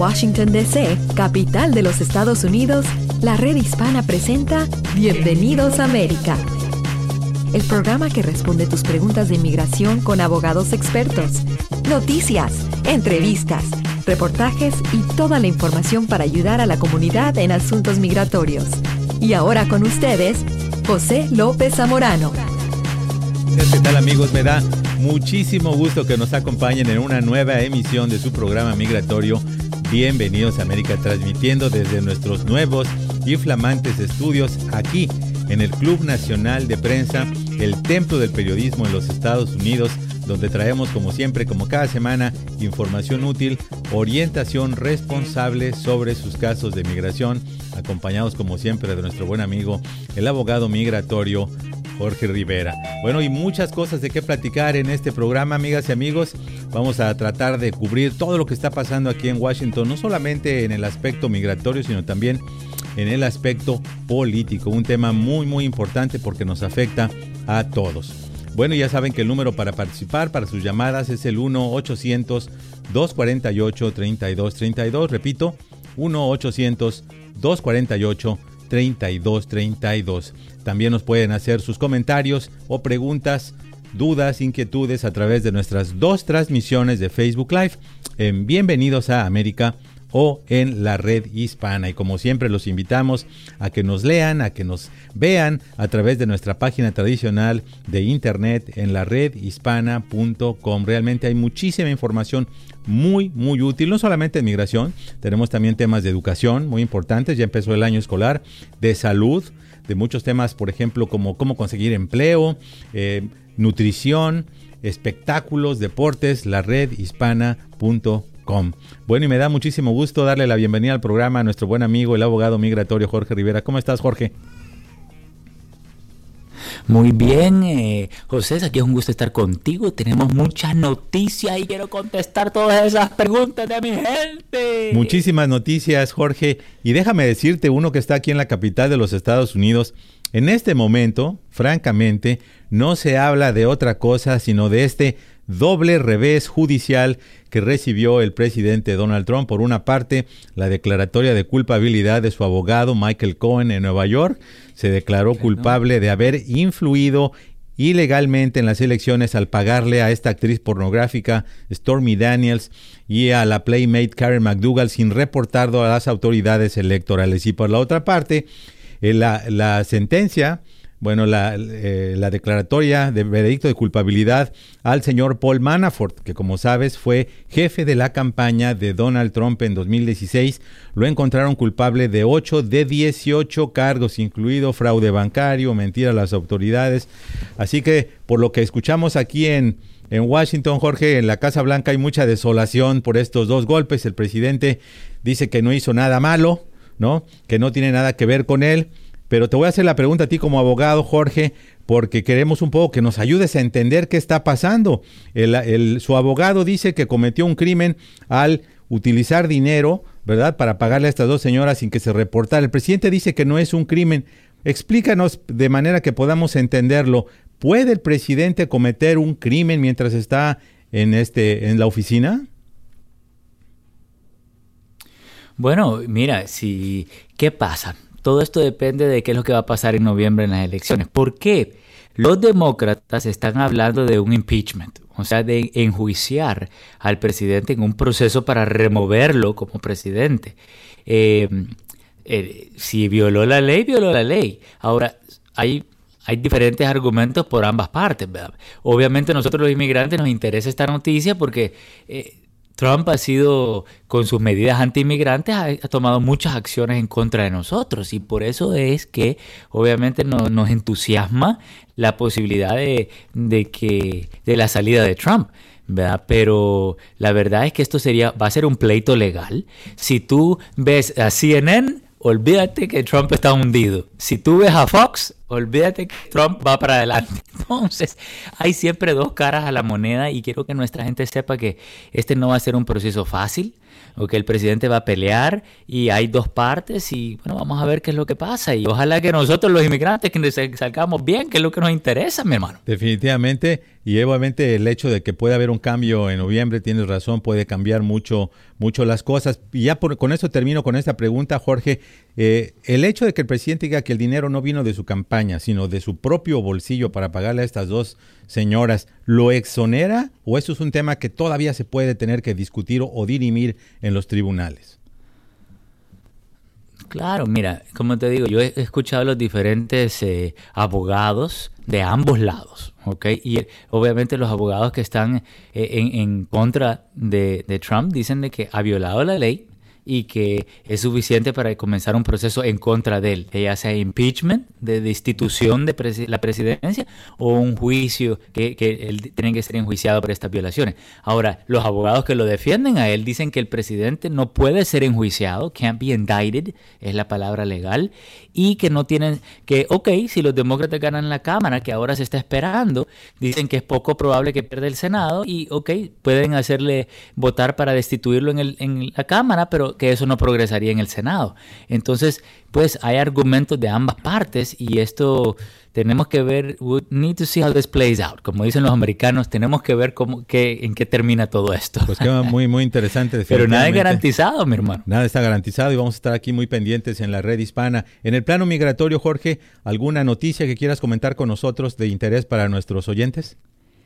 Washington, D.C., capital de los Estados Unidos, la Red Hispana presenta Bienvenidos a América, el programa que responde tus preguntas de inmigración con abogados expertos, noticias, entrevistas, reportajes y toda la información para ayudar a la comunidad en asuntos migratorios. Y ahora con ustedes, José López Zamorano. ¿Qué tal, amigos? Me da muchísimo gusto que nos acompañen en una nueva emisión de su programa migratorio Bienvenidos a América, transmitiendo desde nuestros nuevos y flamantes estudios aquí en el Club Nacional de Prensa, el templo del periodismo en los Estados Unidos, donde traemos, como siempre, como cada semana, información útil, orientación responsable sobre sus casos de migración, acompañados, como siempre, de nuestro buen amigo, el abogado migratorio Jorge Rivera. Bueno, y muchas cosas de qué platicar en este programa, amigas y amigos. Vamos a tratar de cubrir todo lo que está pasando aquí en Washington, no solamente en el aspecto migratorio, sino también en el aspecto político. Un tema muy, muy importante porque nos afecta a todos. Bueno, ya saben que el número para participar, para sus llamadas, es el 1-800-248-3232. Repito, 1-800-248-3232. También nos pueden hacer sus comentarios o preguntas, dudas, inquietudes a través de nuestras dos transmisiones de Facebook Live en Bienvenidos a América o en la Red Hispana. Y como siempre los invitamos a que nos lean, a que nos vean a través de nuestra página tradicional de internet en la redhispana.com. Realmente hay muchísima información muy, muy útil, no solamente en migración, tenemos también temas de educación muy importantes, ya empezó el año escolar, de salud, de muchos temas, por ejemplo, como cómo conseguir empleo, nutrición, espectáculos, deportes, la redhispana.com. Bueno, y me da muchísimo gusto darle la bienvenida al programa a nuestro buen amigo, el abogado migratorio Jorge Rivera. ¿Cómo estás, Jorge? Muy bien, José, aquí es un gusto estar contigo. Tenemos muchas noticias y quiero contestar todas esas preguntas de mi gente. Muchísimas noticias, Jorge. Y déjame decirte, uno que está aquí en la capital de los Estados Unidos, en este momento, francamente, no se habla de otra cosa sino de este doble revés judicial que recibió el presidente Donald Trump. Por una parte, la declaratoria de culpabilidad de su abogado Michael Cohen en Nueva York. Se declaró culpable de haber influido ilegalmente en las elecciones al pagarle a esta actriz pornográfica Stormy Daniels y a la playmate Karen McDougal sin reportarlo a las autoridades electorales. Y por la otra parte, la sentencia, bueno, la declaratoria de veredicto de culpabilidad al señor Paul Manafort, que como sabes fue jefe de la campaña de Donald Trump en 2016. Lo encontraron culpable de 8 de 18 cargos, incluido fraude bancario, mentira a las autoridades. Así que, por lo que escuchamos aquí en Washington, Jorge, en la Casa Blanca hay mucha desolación por estos dos golpes. El presidente dice que no hizo nada malo, ¿no? Que no tiene nada que ver con él. Pero te voy a hacer la pregunta a ti como abogado, Jorge, porque queremos un poco que nos ayudes a entender qué está pasando. Su abogado dice que cometió un crimen al utilizar dinero, ¿verdad?, para pagarle a estas dos señoras sin que se reportara. El presidente dice que no es un crimen. Explícanos de manera que podamos entenderlo. ¿Puede el presidente cometer un crimen mientras está en la oficina? Bueno, mira, ¿qué pasa? Todo esto depende de qué es lo que va a pasar en noviembre en las elecciones. ¿Por qué? Los demócratas están hablando de un impeachment, o sea, de enjuiciar al presidente en un proceso para removerlo como presidente. Si violó la ley, violó la ley. Ahora, hay diferentes argumentos por ambas partes, ¿verdad? Obviamente a nosotros los inmigrantes nos interesa esta noticia porque Trump ha sido, con sus medidas anti-inmigrantes, ha tomado muchas acciones en contra de nosotros y por eso es que obviamente nos entusiasma la posibilidad de la salida de Trump, ¿verdad? Pero la verdad es que esto va a ser un pleito legal. Si tú ves a CNN, olvídate que Trump está hundido. Si tú ves a Fox, olvídate que Trump va para adelante. Entonces, hay siempre dos caras a la moneda y quiero que nuestra gente sepa que este no va a ser un proceso fácil, o que el presidente va a pelear y hay dos partes y bueno, vamos a ver qué es lo que pasa y ojalá que nosotros los inmigrantes que salgamos bien, que es lo que nos interesa, mi hermano. Definitivamente, y obviamente el hecho de que pueda haber un cambio en noviembre, tienes razón, puede cambiar mucho las cosas. Y ya con eso termino con esta pregunta, Jorge. El hecho de que el presidente diga que el dinero no vino de su campaña, sino de su propio bolsillo para pagarle a estas dos señoras, ¿lo exonera o eso es un tema que todavía se puede tener que discutir o dirimir en los tribunales? Claro, mira, como te digo, yo he escuchado a los diferentes abogados de ambos lados, ¿ok? Y obviamente los abogados que están en contra de Trump dicen de que ha violado la ley y que es suficiente para comenzar un proceso en contra de él, ya sea impeachment, de destitución de la presidencia o un juicio que él tiene que ser enjuiciado por estas violaciones. Ahora, los abogados que lo defienden a él dicen que el presidente no puede ser enjuiciado, can't be indicted, es la palabra legal, y que no tienen, que si los demócratas ganan la Cámara, que ahora se está esperando, dicen que es poco probable que pierda el Senado y pueden hacerle votar para destituirlo en la Cámara, pero que eso no progresaría en el Senado. Entonces, pues hay argumentos de ambas partes y esto tenemos que ver, we need to see how this plays out. Como dicen los americanos, tenemos que ver en qué termina todo esto. Pues queda muy, muy interesante. Pero nada es garantizado, mi hermano. Nada está garantizado y vamos a estar aquí muy pendientes en la red hispana. En el plano migratorio, Jorge, ¿alguna noticia que quieras comentar con nosotros de interés para nuestros oyentes?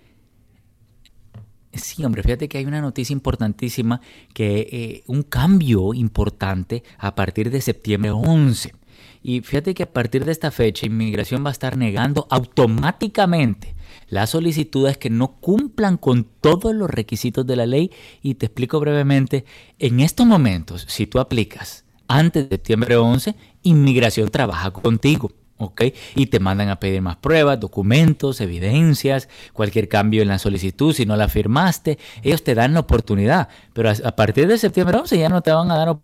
Sí, hombre, fíjate que hay una noticia importantísima, que un cambio importante a partir de septiembre 11. Y fíjate que a partir de esta fecha, Inmigración va a estar negando automáticamente las solicitudes que no cumplan con todos los requisitos de la ley. Y te explico brevemente, en estos momentos, si tú aplicas antes de septiembre 11, Inmigración trabaja contigo. Y te mandan a pedir más pruebas, documentos, evidencias, cualquier cambio en la solicitud, si no la firmaste, ellos te dan la oportunidad, pero a partir de septiembre 11 ya no te van a dar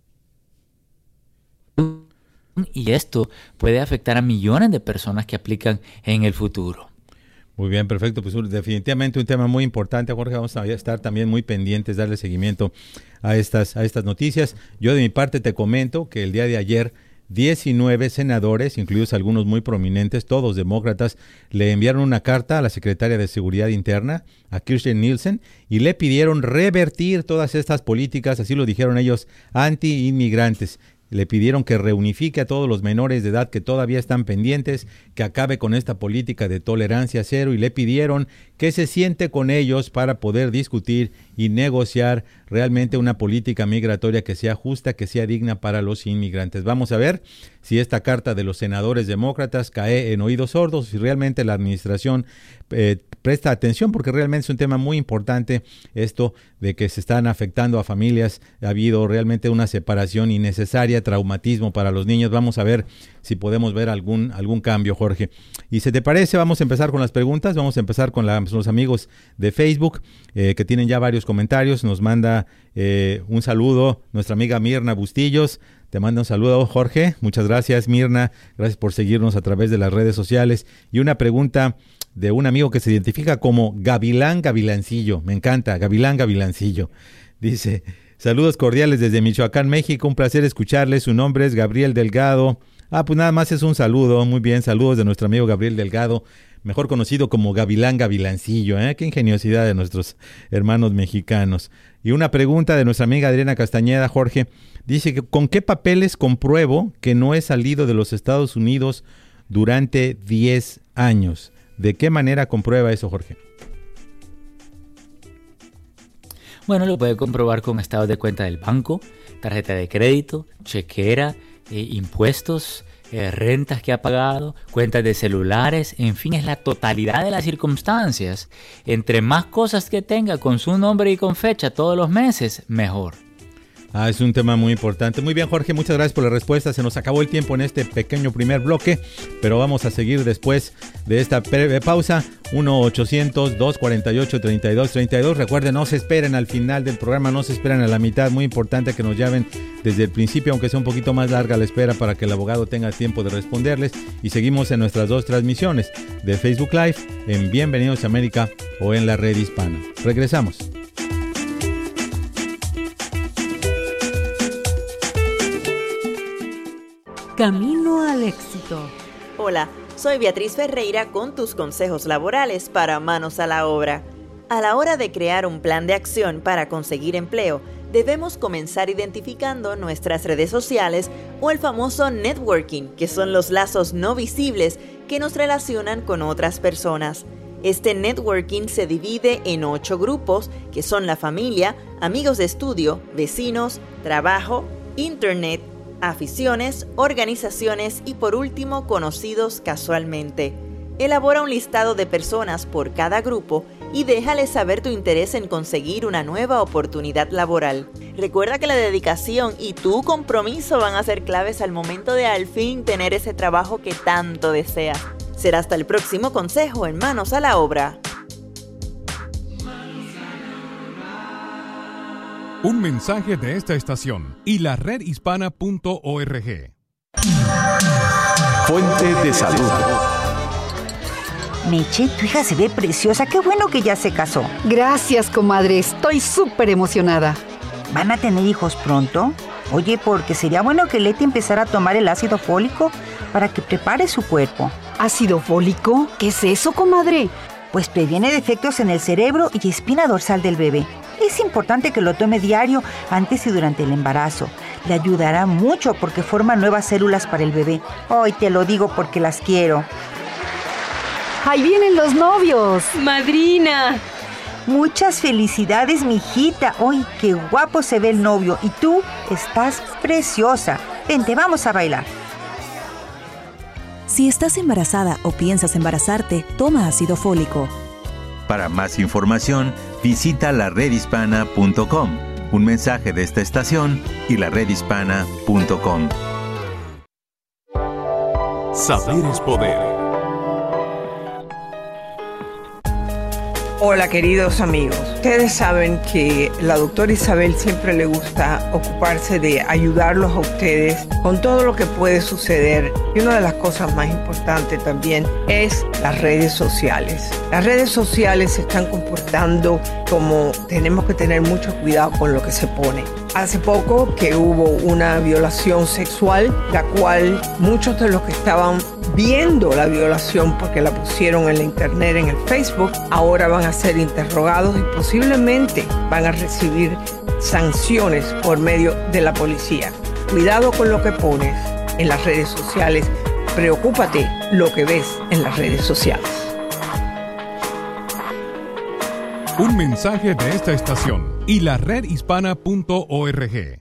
oportunidad, y esto puede afectar a millones de personas que aplican en el futuro. Muy bien, perfecto. Pues definitivamente un tema muy importante, Jorge. Vamos a estar también muy pendientes, darle seguimiento a estas noticias. Yo de mi parte te comento que el día de ayer 19 senadores, incluidos algunos muy prominentes, todos demócratas, le enviaron una carta a la secretaria de Seguridad Interna, a Kirstjen Nielsen, y le pidieron revertir todas estas políticas, así lo dijeron ellos, anti-inmigrantes. Le pidieron que reunifique a todos los menores de edad que todavía están pendientes, que acabe con esta política de tolerancia cero, y le pidieron que se siente con ellos para poder discutir y negociar realmente una política migratoria que sea justa, que sea digna para los inmigrantes. Vamos a ver si esta carta de los senadores demócratas cae en oídos sordos, si realmente la administración presta atención, porque realmente es un tema muy importante esto de que se están afectando a familias. Ha habido realmente una separación innecesaria, traumatismo para los niños. Vamos a ver si podemos ver algún cambio, Jorge. Y si te parece, vamos a empezar con las preguntas. Vamos a empezar con los amigos de Facebook, que tienen ya varios comentarios. Nos manda un saludo nuestra amiga Mirna Bustillos. Te manda un saludo, Jorge. Muchas gracias, Mirna. Gracias por seguirnos a través de las redes sociales. Y una pregunta de un amigo que se identifica como Gavilán Gavilancillo. Me encanta, Gavilán Gavilancillo. Dice: saludos cordiales desde Michoacán, México. Un placer escucharles. Su nombre es Gabriel Delgado. Pues nada más es un saludo. Muy bien, saludos de nuestro amigo Gabriel Delgado, mejor conocido como Gavilán Gavilancillo. Qué ingeniosidad de nuestros hermanos mexicanos. Y una pregunta de nuestra amiga Adriana Castañeda, Jorge. Dice que ¿con qué papeles compruebo que no he salido de los Estados Unidos durante 10 años? ¿De qué manera comprueba eso, Jorge? Bueno, lo puede comprobar con estados de cuenta del banco, tarjeta de crédito, chequera, impuestos, rentas que ha pagado, cuentas de celulares, en fin, es la totalidad de las circunstancias. Entre más cosas que tenga con su nombre y con fecha todos los meses, mejor. Es un tema muy importante. Muy bien, Jorge, muchas gracias por la respuesta. Se nos acabó el tiempo en este pequeño primer bloque, pero vamos a seguir después de esta breve pausa. 1-800-248-3232. Recuerden, no se esperen al final del programa, no se esperen a la mitad. Muy importante que nos llamen desde el principio, aunque sea un poquito más larga la espera para que el abogado tenga tiempo de responderles. Y seguimos en nuestras dos transmisiones de Facebook Live, en Bienvenidos a América o en la red hispana. Regresamos. Camino al éxito. Hola, soy Beatriz Ferreira con tus consejos laborales para manos a la obra. A la hora de crear un plan de acción para conseguir empleo, debemos comenzar identificando nuestras redes sociales o el famoso networking, que son los lazos no visibles que nos relacionan con otras personas. Este networking se divide en 8 grupos, que son la familia, amigos de estudio, vecinos, trabajo, internet, aficiones, organizaciones y por último, conocidos casualmente. Elabora un listado de personas por cada grupo y déjales saber tu interés en conseguir una nueva oportunidad laboral. Recuerda que la dedicación y tu compromiso van a ser claves al momento de al fin tener ese trabajo que tanto deseas. Será hasta el próximo consejo en Manos a la Obra. Un mensaje de esta estación y la redhispana.org. Fuente de salud. Meche, tu hija se ve preciosa. Qué bueno que ya se casó. Gracias, comadre. Estoy súper emocionada. ¿Van a tener hijos pronto? Oye, porque sería bueno que Leti empezara a tomar el ácido fólico para que prepare su cuerpo. ¿Ácido fólico? ¿Qué es eso, comadre? Pues previene defectos en el cerebro y espina dorsal del bebé. Es importante que lo tome diario antes y durante el embarazo. Le ayudará mucho porque forma nuevas células para el bebé. Hoy te lo digo porque las quiero. ¡Ahí vienen los novios! ¡Madrina! Muchas felicidades, mijita. ¡Ay, qué guapo se ve el novio! Y tú estás preciosa. Vente, vamos a bailar. Si estás embarazada o piensas embarazarte, toma ácido fólico. Para más información, visita laredhispana.com. Un mensaje de esta estación y laredhispana.com. Saber es poder. Hola, queridos amigos. Ustedes saben que la doctora Isabel siempre le gusta ocuparse de ayudarlos a ustedes con todo lo que puede suceder. Y una de las cosas más importantes también es las redes sociales. Las redes sociales se están comportando como tenemos que tener mucho cuidado con lo que se pone. Hace poco que hubo una violación sexual, la cual muchos de los que estaban viendo la violación porque la pusieron en la internet, en el Facebook, ahora van a ser interrogados y posiblemente van a recibir sanciones por medio de la policía. Cuidado con lo que pones en las redes sociales. Preocúpate lo que ves en las redes sociales. Un mensaje de esta estación y la redhispana.org.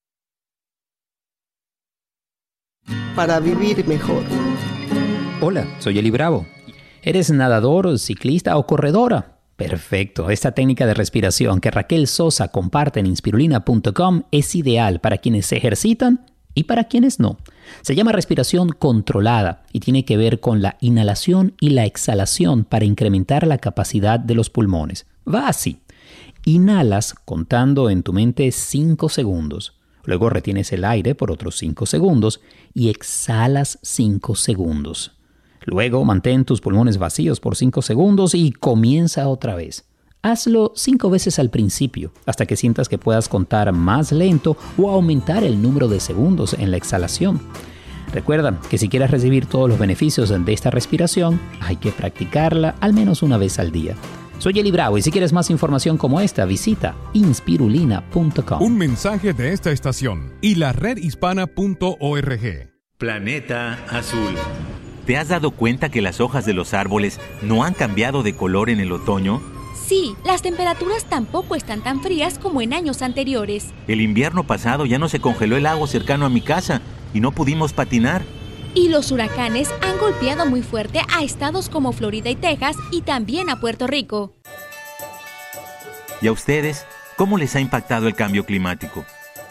Para vivir mejor. Hola, soy Eli Bravo. ¿Eres nadador, ciclista o corredora? Perfecto. Esta técnica de respiración que Raquel Sosa comparte en inspirulina.com es ideal para quienes se ejercitan y para quienes no. Se llama respiración controlada y tiene que ver con la inhalación y la exhalación para incrementar la capacidad de los pulmones. Va así. Inhalas contando en tu mente 5 segundos. Luego retienes el aire por otros 5 segundos y exhalas 5 segundos. Luego mantén tus pulmones vacíos por 5 segundos y comienza otra vez. Hazlo 5 veces al principio, hasta que sientas que puedas contar más lento o aumentar el número de segundos en la exhalación. Recuerda que si quieres recibir todos los beneficios de esta respiración, hay que practicarla al menos una vez al día. Soy Eli Bravo y si quieres más información como esta, visita inspirulina.com. Un mensaje de esta estación y la redhispana.org. Planeta Azul. ¿Te has dado cuenta que las hojas de los árboles no han cambiado de color en el otoño? Sí, las temperaturas tampoco están tan frías como en años anteriores. El invierno pasado ya no se congeló el lago cercano a mi casa y no pudimos patinar. Y los huracanes han golpeado muy fuerte a estados como Florida y Texas y también a Puerto Rico. ¿Y a ustedes? ¿Cómo les ha impactado el cambio climático?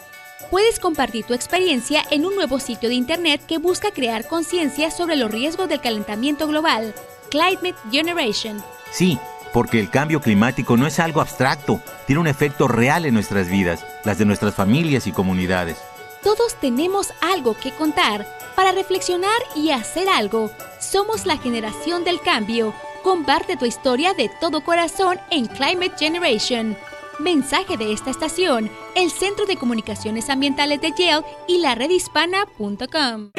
Puedes compartir tu experiencia en un nuevo sitio de internet que busca crear conciencia sobre los riesgos del calentamiento global, Climate Generation. Sí, porque el cambio climático no es algo abstracto, tiene un efecto real en nuestras vidas, las de nuestras familias y comunidades. Todos tenemos algo que contar. Para reflexionar y hacer algo, somos la generación del cambio. Comparte tu historia de todo corazón en Climate Generation. Mensaje de esta estación, el Centro de Comunicaciones Ambientales de Yale y la redhispana.com.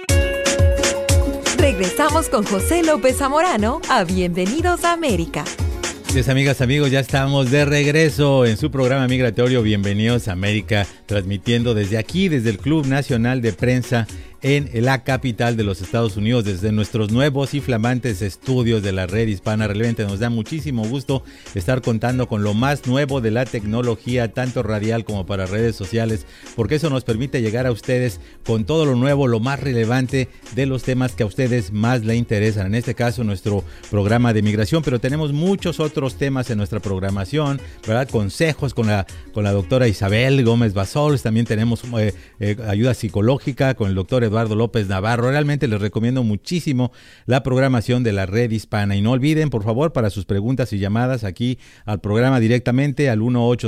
Regresamos con José López Zamorano a Bienvenidos a América. Amigas, amigos, ya estamos de regreso en su programa migratorio Bienvenidos a América, transmitiendo desde aquí, desde el Club Nacional de Prensa en la capital de los Estados Unidos, desde nuestros nuevos y flamantes estudios de la Red Hispana Relevante. Nos da muchísimo gusto estar contando con lo más nuevo de la tecnología, tanto radial como para redes sociales, porque eso nos permite llegar a ustedes con todo lo nuevo, lo más relevante de los temas que a ustedes más les interesan. En este caso, nuestro programa de migración, pero tenemos muchos otros temas en nuestra programación, ¿verdad? Consejos con la doctora Isabel Gómez Basols. También tenemos ayuda psicológica con el doctor Eduardo López Navarro. Realmente les recomiendo muchísimo la programación de la Red Hispana. Y no olviden, por favor, para sus preguntas y llamadas aquí al programa directamente al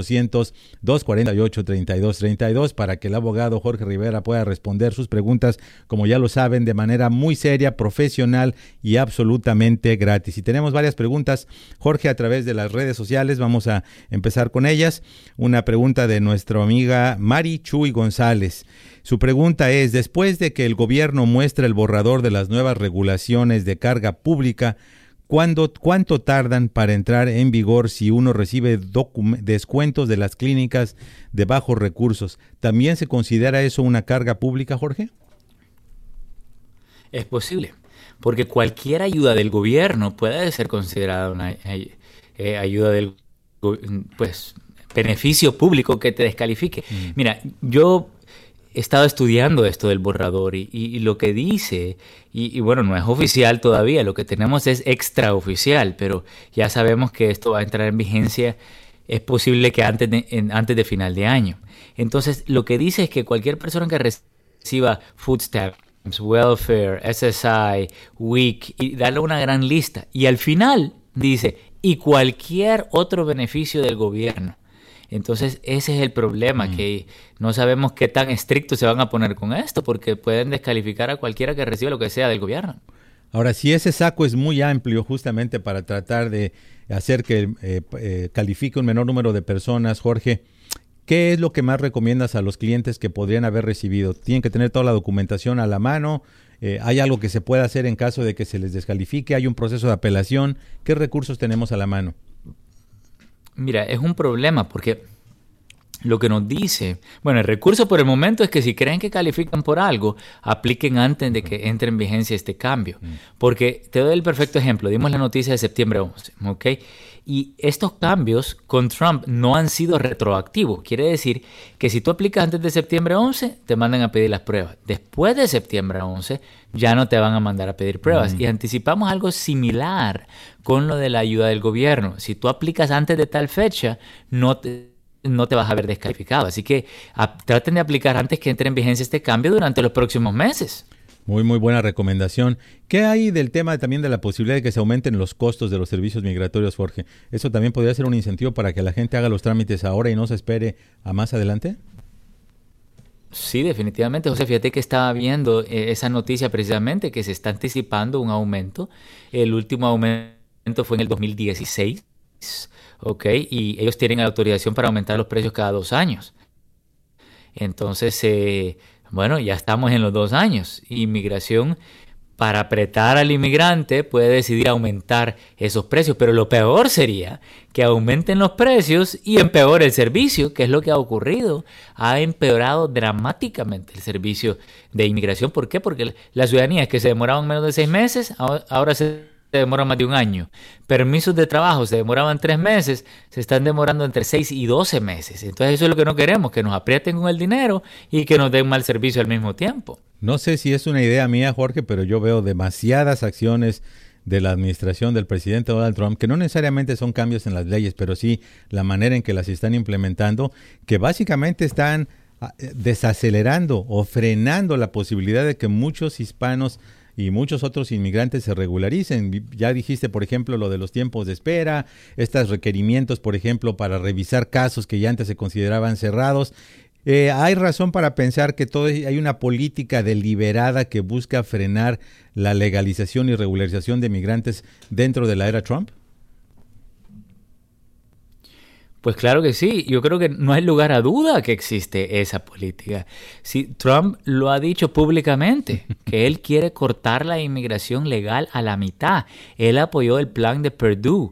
1-800-248-3232 para que el abogado Jorge Rivera pueda responder sus preguntas, como ya lo saben, de manera muy seria, profesional y absolutamente gratis. Y tenemos varias preguntas, Jorge, a través de las redes sociales. Vamos a empezar con ellas. Una pregunta de nuestra amiga Mari Chuy González. Su pregunta es, después de que el gobierno muestra el borrador de las nuevas regulaciones de carga pública, ¿cuánto tardan para entrar en vigor si uno recibe descuentos de las clínicas de bajos recursos? ¿También se considera eso una carga pública, Jorge? Es posible, porque cualquier ayuda del gobierno puede ser considerada una ayuda del beneficio público que te descalifique. Mira, yo he estado estudiando esto del borrador y lo que dice, y bueno, no es oficial todavía, lo que tenemos es extraoficial, pero ya sabemos que esto va a entrar en vigencia, es posible que antes de final de año. Entonces, lo que dice es que cualquier persona que reciba food stamps, welfare, SSI, WIC, y darle una gran lista, y al final dice, y cualquier otro beneficio del gobierno. Entonces ese es el problema, que no sabemos qué tan estrictos se van a poner con esto, porque pueden descalificar a cualquiera que reciba lo que sea del gobierno. Ahora, si ese saco es muy amplio justamente para tratar de hacer que califique un menor número de personas, Jorge, ¿qué es lo que más recomiendas a los clientes que podrían haber recibido? ¿Tienen que tener toda la documentación a la mano? ¿Hay algo que se pueda hacer en caso de que se les descalifique? ¿Hay un proceso de apelación? ¿Qué recursos tenemos a la mano? Mira, es un problema porque lo que nos dice, bueno, el recurso por el momento es que si creen que califican por algo, apliquen antes de que entre en vigencia este cambio. Porque te doy el perfecto ejemplo, dimos la noticia de septiembre 11, ¿ok? Y estos cambios con Trump no han sido retroactivos. Quiere decir que si tú aplicas antes de septiembre 11, te mandan a pedir las pruebas. Después de septiembre 11, ya no te van a mandar a pedir pruebas. Y anticipamos algo similar con lo de la ayuda del gobierno. Si tú aplicas antes de tal fecha, no te vas a ver descalificado. Así que traten de aplicar antes que entre en vigencia este cambio durante los próximos meses. Muy buena recomendación. ¿Qué hay del tema también de la posibilidad de que se aumenten los costos de los servicios migratorios, Jorge? ¿Eso también podría ser un incentivo para que la gente haga los trámites ahora y no se espere a más adelante? Sí, definitivamente, José. Fíjate que estaba viendo esa noticia precisamente, que se está anticipando un aumento. El último aumento fue en el 2016, ¿ok? Y ellos tienen la autorización para aumentar los precios cada 2 años. Entonces, bueno, ya estamos en los 2 años. Inmigración, para apretar al inmigrante, puede decidir aumentar esos precios. Pero lo peor sería que aumenten los precios y empeore el servicio, que es lo que ha ocurrido. Ha empeorado dramáticamente el servicio de inmigración. ¿Por qué? Porque las ciudadanías que se demoraban menos de 6 meses, ahora se demora más de 1 año. Permisos de trabajo se demoraban 3 meses, se están demorando entre 6 y 12 meses. Entonces eso es lo que no queremos, que nos aprieten con el dinero y que nos den mal servicio al mismo tiempo. No sé si es una idea mía, Jorge, pero yo veo demasiadas acciones de la administración del presidente Donald Trump, que no necesariamente son cambios en las leyes, pero sí la manera en que las están implementando, que básicamente están desacelerando o frenando la posibilidad de que muchos hispanos y muchos otros inmigrantes se regularicen. Ya dijiste, por ejemplo, lo de los tiempos de espera, estos requerimientos, por ejemplo, para revisar casos que ya antes se consideraban cerrados. ¿Hay razón para pensar que hay una política deliberada que busca frenar la legalización y regularización de migrantes dentro de la era Trump? Pues claro que sí, yo creo que no hay lugar a duda que existe esa política. Sí, Trump lo ha dicho públicamente, que él quiere cortar la inmigración legal a la mitad. Él apoyó el plan de Perdue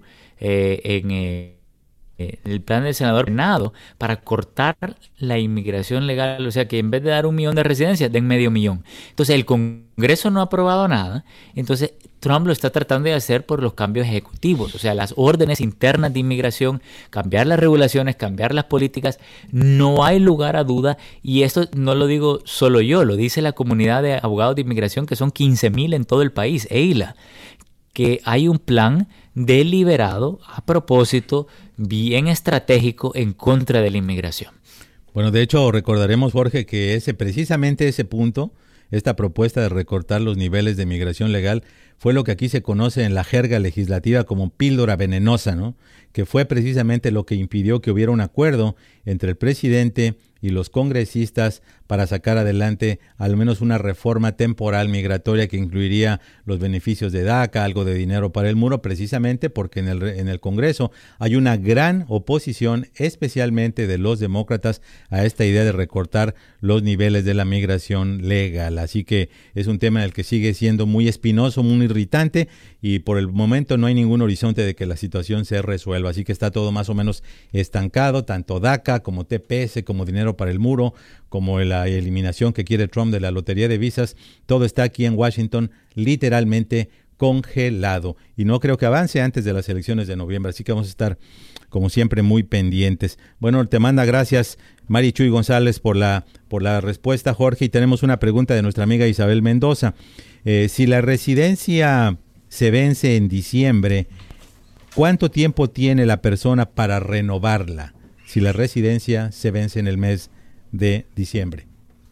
el plan del senador Bernardo para cortar la inmigración legal, o sea que en vez de dar 1 millón de residencias, den 500,000. Entonces el Congreso no ha aprobado nada, entonces Trump lo está tratando de hacer por los cambios ejecutivos, o sea, las órdenes internas de inmigración, cambiar las regulaciones, cambiar las políticas. No hay lugar a duda, y esto no lo digo solo yo, lo dice la comunidad de abogados de inmigración, que son 15,000 en todo el país, EILA, que hay un plan deliberado, a propósito, bien estratégico en contra de la inmigración. Bueno, de hecho, recordaremos, Jorge, que precisamente ese punto, esta propuesta de recortar los niveles de migración legal, fue lo que aquí se conoce en la jerga legislativa como píldora venenosa, ¿no? Que fue precisamente lo que impidió que hubiera un acuerdo entre el presidente y los congresistas para sacar adelante al menos una reforma temporal migratoria que incluiría los beneficios de DACA, algo de dinero para el muro, precisamente porque en el Congreso hay una gran oposición, especialmente de los demócratas, a esta idea de recortar los niveles de la migración legal. Así que es un tema en el que sigue siendo muy espinoso, muy irritante, y por el momento no hay ningún horizonte de que la situación se resuelva. Así que está todo más o menos estancado, tanto DACA como TPS, como dinero para el muro, como la eliminación que quiere Trump de la lotería de visas. Todo está aquí en Washington literalmente congelado, y no creo que avance antes de las elecciones de noviembre, así que vamos a estar como siempre muy pendientes. Bueno, te manda gracias Mari Chuy González por la respuesta, Jorge, y tenemos una pregunta de nuestra amiga Isabel Mendoza. Si la residencia se vence en diciembre, ¿cuánto tiempo tiene la persona para renovarla si la residencia se vence en el mes de diciembre?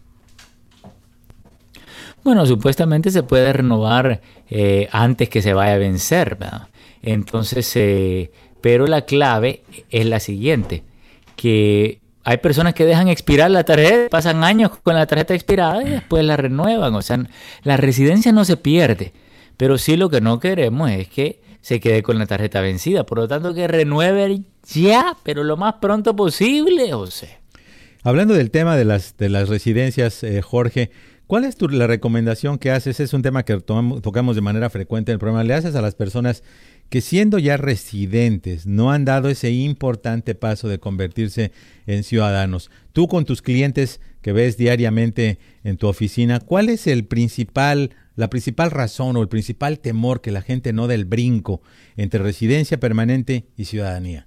Bueno, supuestamente se puede renovar antes que se vaya a vencer, ¿verdad? Entonces, pero la clave es la siguiente, que hay personas que dejan expirar la tarjeta, pasan años con la tarjeta expirada y después la renuevan. O sea, la residencia no se pierde, pero sí lo que no queremos es que se quede con la tarjeta vencida. Por lo tanto, que renueve ya, pero lo más pronto posible, José. Hablando del tema de las residencias, Jorge, ¿cuál es la recomendación que haces? Es un tema que tocamos de manera frecuente en el programa. ¿Le haces a las personas que, siendo ya residentes, no han dado ese importante paso de convertirse en ciudadanos? Tú, con tus clientes que ves diariamente en tu oficina, ¿cuál es la principal razón o el principal temor que la gente no dé el brinco entre residencia permanente y ciudadanía?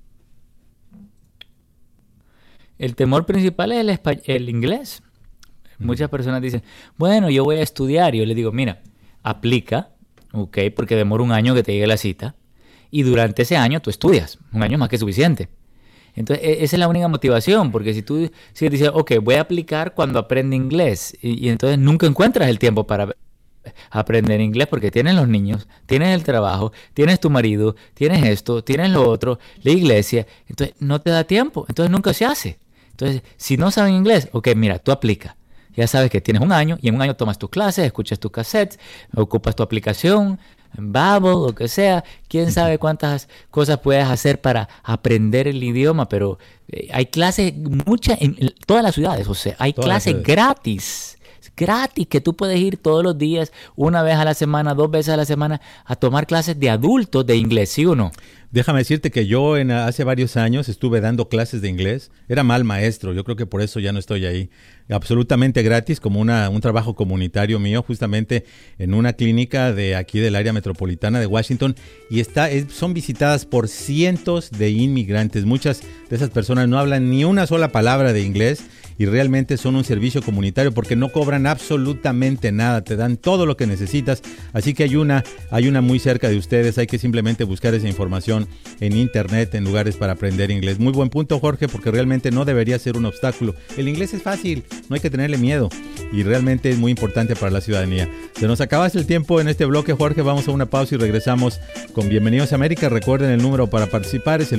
El temor principal es el inglés. Muchas personas dicen, bueno, yo voy a estudiar. Yo les digo, mira, aplica, ¿ok? Porque demora 1 año que te llegue la cita. Y durante ese año tú estudias. 1 año es más que suficiente. Entonces, esa es la única motivación. Porque si tú dices, ok, voy a aplicar cuando aprende inglés. Y entonces nunca encuentras el tiempo para aprender inglés, porque tienes los niños, tienes el trabajo, tienes tu marido, tienes esto, tienes lo otro, la iglesia. Entonces, no te da tiempo. Entonces, nunca se hace. Entonces, si no saben inglés, ok, mira, tú aplica. Ya sabes que tienes 1 año y en 1 año tomas tus clases, escuchas tus cassettes, ocupas tu aplicación, Babbel, lo que sea. Quién sabe cuántas cosas puedes hacer para aprender el idioma, pero hay clases muchas en todas las ciudades. O sea, hay clases gratis que tú puedes ir todos los días, 1 vez a la semana, 2 veces a la semana, a tomar clases de adultos de inglés, ¿sí o no? Déjame decirte que yo hace varios años estuve dando clases de inglés. Era mal maestro, yo creo que por eso ya no estoy ahí. Absolutamente gratis, como un trabajo comunitario mío, justamente en una clínica de aquí del área metropolitana de Washington, y son visitadas por cientos de inmigrantes. Muchas de esas personas no hablan ni una sola palabra de inglés, y realmente son un servicio comunitario porque no cobran absolutamente nada, te dan todo lo que necesitas, así que hay una muy cerca de ustedes, hay que simplemente buscar esa información en internet, en lugares para aprender inglés. Muy buen punto, Jorge, porque realmente no debería ser un obstáculo. El inglés es fácil, no hay que tenerle miedo y realmente es muy importante para la ciudadanía. Se nos acaba el tiempo en este bloque, Jorge, vamos a una pausa y regresamos con Bienvenidos a América. Recuerden, el número para participar es el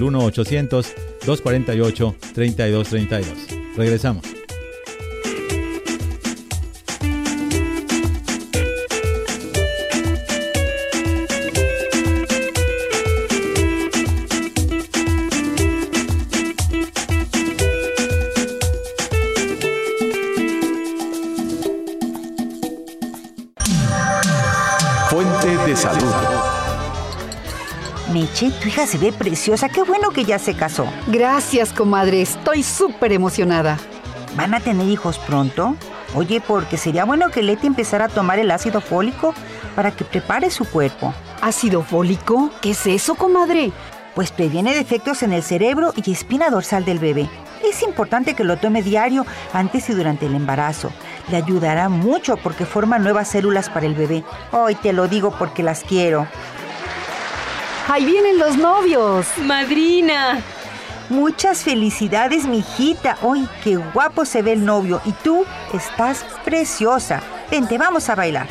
1-800-248-3232. Regresamos. Fuente de salud. Meche, tu hija se ve preciosa. Qué bueno que ya se casó. Gracias, comadre. Estoy súper emocionada. ¿Van a tener hijos pronto? Oye, porque sería bueno que Leti empezara a tomar el ácido fólico para que prepare su cuerpo. ¿Ácido fólico? ¿Qué es eso, comadre? Pues previene defectos en el cerebro y espina dorsal del bebé. Es importante que lo tome diario antes y durante el embarazo. Le ayudará mucho porque forma nuevas células para el bebé. Hoy te lo digo porque las quiero. ¡Ahí vienen los novios! ¡Madrina! Muchas felicidades, mijita. ¡Ay, qué guapo se ve el novio! Y tú estás preciosa. Vente, vamos a bailar.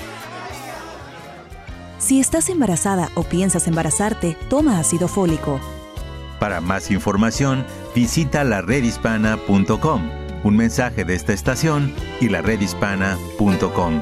Si estás embarazada o piensas embarazarte, toma ácido fólico. Para más información, visita laredhispana.com. Un mensaje de esta estación y laredhispana.com.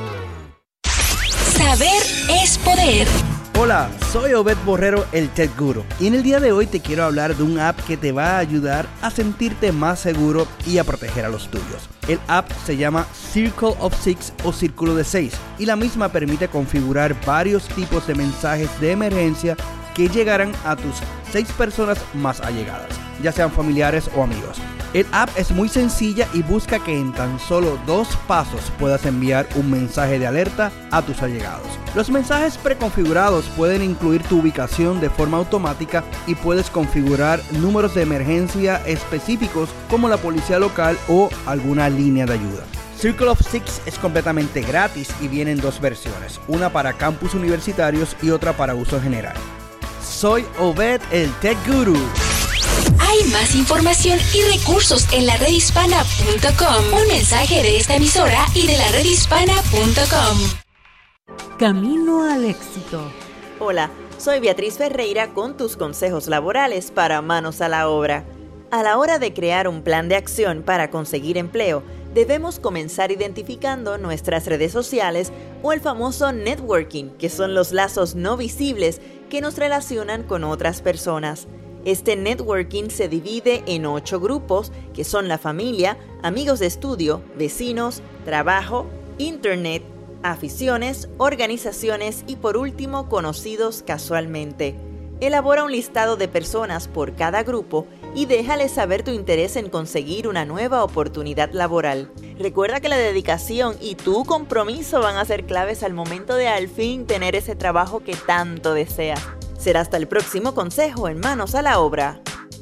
Saber es poder. Hola, soy Obed Borrero, el Tech Guru, y en el día de hoy te quiero hablar de un app que te va a ayudar a sentirte más seguro y a proteger a los tuyos. El app se llama Circle of Six o Círculo de 6 y la misma permite configurar varios tipos de mensajes de emergencia que llegarán a tus 6 personas más allegadas, ya sean familiares o amigos. El app es muy sencilla y busca que en tan solo 2 pasos puedas enviar un mensaje de alerta a tus allegados. Los mensajes preconfigurados pueden incluir tu ubicación de forma automática y puedes configurar números de emergencia específicos como la policía local o alguna línea de ayuda. Circle of Six es completamente gratis y viene en 2 versiones, una para campus universitarios y otra para uso general. Soy Obed, el Tech Guru. Hay más información y recursos en laredhispana.com. Un mensaje de esta emisora y de laredhispana.com. Camino al éxito. Hola, soy Beatriz Ferreira con tus consejos laborales para manos a la obra. A la hora de crear un plan de acción para conseguir empleo, debemos comenzar identificando nuestras redes sociales o el famoso networking, que son los lazos no visibles que nos relacionan con otras personas. Este networking se divide en 8 grupos, que son la familia, amigos de estudio, vecinos, trabajo, internet, aficiones, organizaciones y por último, conocidos casualmente. Elabora un listado de personas por cada grupo y déjales saber tu interés en conseguir una nueva oportunidad laboral. Recuerda que la dedicación y tu compromiso van a ser claves al momento de al fin tener ese trabajo que tanto deseas. Será hasta el próximo consejo en Manos a la Obra.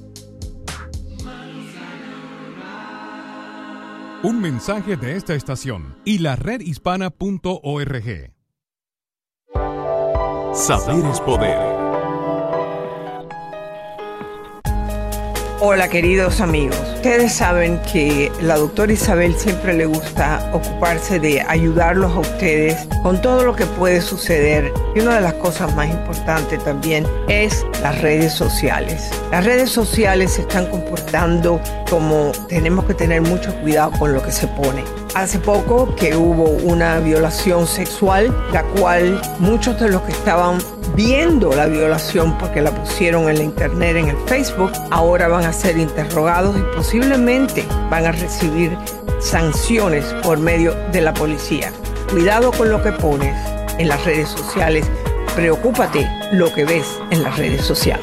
Un mensaje de esta estación y laredhispana.org. Saber es poder. Hola queridos amigos, ustedes saben que la doctora Isabel siempre le gusta ocuparse de ayudarlos a ustedes con todo lo que puede suceder y una de las cosas más importantes también es las redes sociales. Las redes sociales se están comportando como tenemos que tener mucho cuidado con lo que se pone. Hace poco que hubo una violación sexual, la cual muchos de los que estaban viendo la violación porque la pusieron en la internet, en el Facebook, ahora van a ser interrogados y posiblemente van a recibir sanciones por medio de la policía. Cuidado con lo que pones en las redes sociales, preocúpate lo que ves en las redes sociales.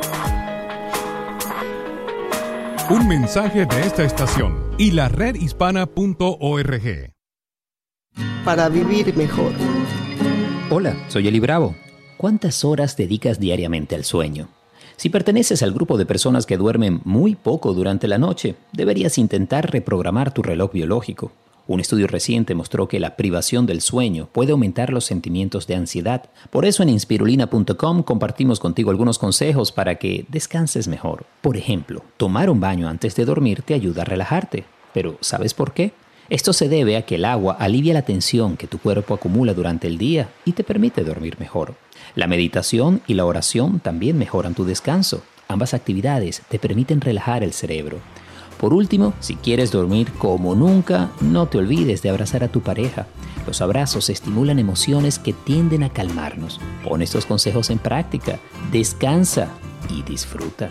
Un mensaje de esta estación y laredhispana.org. Para vivir mejor. Hola, soy Eli Bravo. ¿Cuántas horas dedicas diariamente al sueño? Si perteneces al grupo de personas que duermen muy poco durante la noche, deberías intentar reprogramar tu reloj biológico. Un estudio reciente mostró que la privación del sueño puede aumentar los sentimientos de ansiedad. Por eso en Inspirulina.com compartimos contigo algunos consejos para que descanses mejor. Por ejemplo, tomar un baño antes de dormir te ayuda a relajarte. Pero ¿sabes por qué? Esto se debe a que el agua alivia la tensión que tu cuerpo acumula durante el día y te permite dormir mejor. La meditación y la oración también mejoran tu descanso. Ambas actividades te permiten relajar el cerebro. Por último, si quieres dormir como nunca, no te olvides de abrazar a tu pareja. Los abrazos estimulan emociones que tienden a calmarnos. Pon estos consejos en práctica, descansa y disfruta.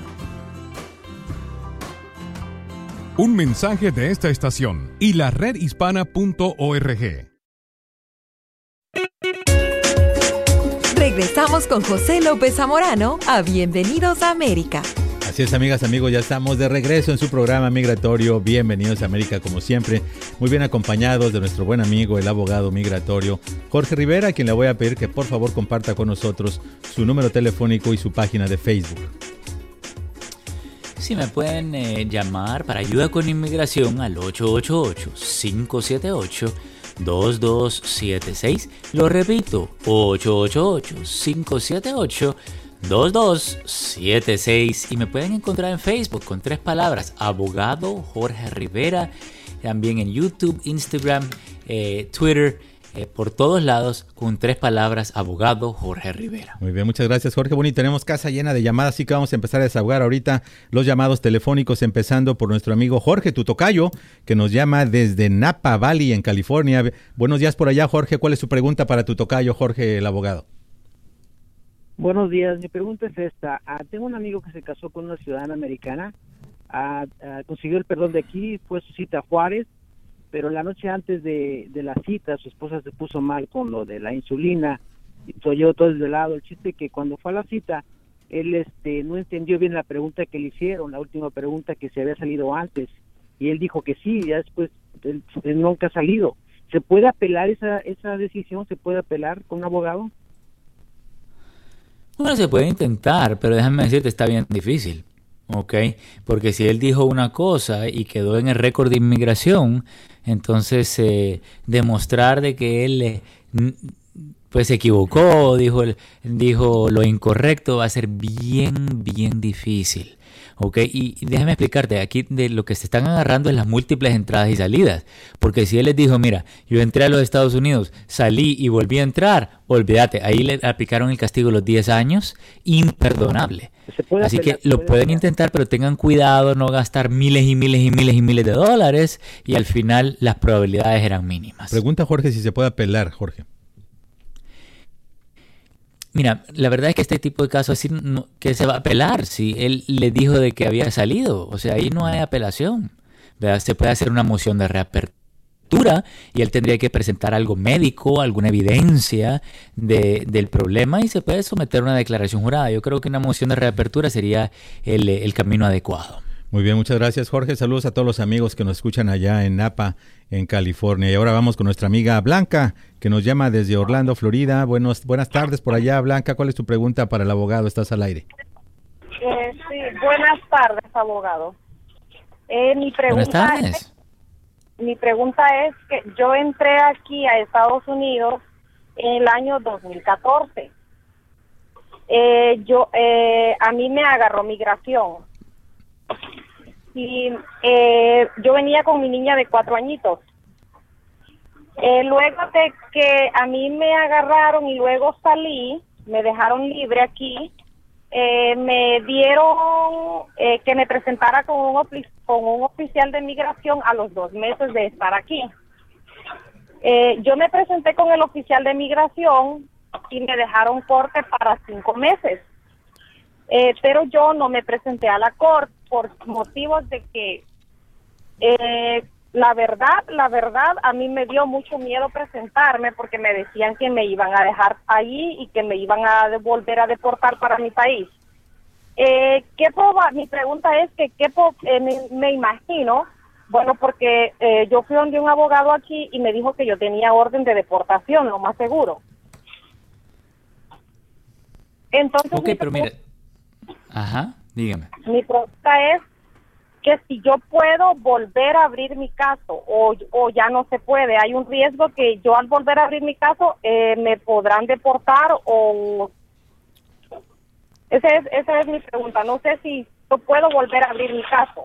Un mensaje de esta estación y la redhispana.org. Regresamos con José López Zamorano a Bienvenidos a América. Así es, amigas, amigos, ya estamos de regreso en su programa migratorio Bienvenidos a América, como siempre, muy bien acompañados de nuestro buen amigo, el abogado migratorio Jorge Rivera, a quien le voy a pedir que por favor comparta con nosotros su número telefónico y su página de Facebook. Sí, me pueden llamar para ayuda con inmigración al 888-578-2276. Lo repito, 888-578-2276. Y me pueden encontrar en Facebook con 3 palabras: abogado Jorge Rivera. También en YouTube, Instagram, Twitter. Por todos lados, con 3 palabras, abogado Jorge Rivera. Muy bien, muchas gracias, Jorge. Bueno, y tenemos casa llena de llamadas, así que vamos a empezar a desahogar ahorita los llamados telefónicos, empezando por nuestro amigo Jorge, tu tocayo, que nos llama desde Napa Valley, en California. Buenos días por allá, Jorge. ¿Cuál es su pregunta para tu tocayo, Jorge, el abogado? Buenos días, mi pregunta es esta. Tengo un amigo que se casó con una ciudadana americana, consiguió el perdón de aquí, fue su cita a Juárez, pero la noche antes de la cita su esposa se puso mal con lo de la insulina y yo todo desvelado. El chiste que cuando fue a la cita él no entendió bien la pregunta que le hicieron, la última pregunta, que se había salido antes, y él dijo que sí, ya después él nunca ha salido. ¿Se puede apelar esa decisión? ¿Se puede apelar con un abogado? Bueno, se puede intentar, pero déjame decirte, está bien difícil. ¿Ok? Porque si él dijo una cosa y quedó en el récord de inmigración, entonces demostrar de que él pues se equivocó, dijo lo incorrecto, va a ser bien difícil. ¿Ok? Y déjame explicarte, aquí de lo que se están agarrando es las múltiples entradas y salidas. Porque si él les dijo, mira, yo entré a los Estados Unidos, salí y volví a entrar, olvídate, ahí le aplicaron el castigo de los 10 años, imperdonable. Así que lo pueden intentar, pero tengan cuidado, no gastar miles de dólares, y al final las probabilidades eran mínimas. Pregunta Jorge si se puede apelar, Jorge. Mira, la verdad es que este tipo de casos así, que se va a apelar si él le dijo de que había salido. O sea, ahí no hay apelación, ¿verdad? Se puede hacer una moción de reapertura y él tendría que presentar algo médico, alguna evidencia del problema, y se puede someter una declaración jurada. Yo creo que una moción de reapertura sería el camino adecuado. Muy bien, muchas gracias, Jorge. Saludos a todos los amigos que nos escuchan allá en Napa, en California. Y ahora vamos con nuestra amiga Blanca, que nos llama desde Orlando, Florida. Buenas tardes por allá, Blanca. ¿Cuál es tu pregunta para el abogado? Estás al aire. Sí, buenas tardes, abogado. Mi pregunta es que yo entré aquí a Estados Unidos en el año 2014. A mí me agarró migración. Y yo venía con mi niña de 4 añitos. Luego de que a mí me agarraron y luego salí, me dejaron libre aquí, me dieron que me presentara con un oficial de migración a los 2 meses de estar aquí. Yo me presenté con el oficial de migración y me dejaron corte para 5 meses. Pero yo no me presenté a la corte por motivos de que la verdad, a mí me dio mucho miedo presentarme, porque me decían que me iban a dejar allí y que me iban a volver a deportar para mi país. Mi pregunta es que me imagino, bueno, porque yo fui donde un abogado aquí y me dijo que yo tenía orden de deportación, lo más seguro. Entonces, okay, pero mira, Ajá, dígame. Mi pregunta es que si yo puedo volver a abrir mi caso o ya no se puede. Hay un riesgo que yo al volver a abrir mi caso me podrán deportar o... Esa es mi pregunta. No sé si yo puedo volver a abrir mi caso.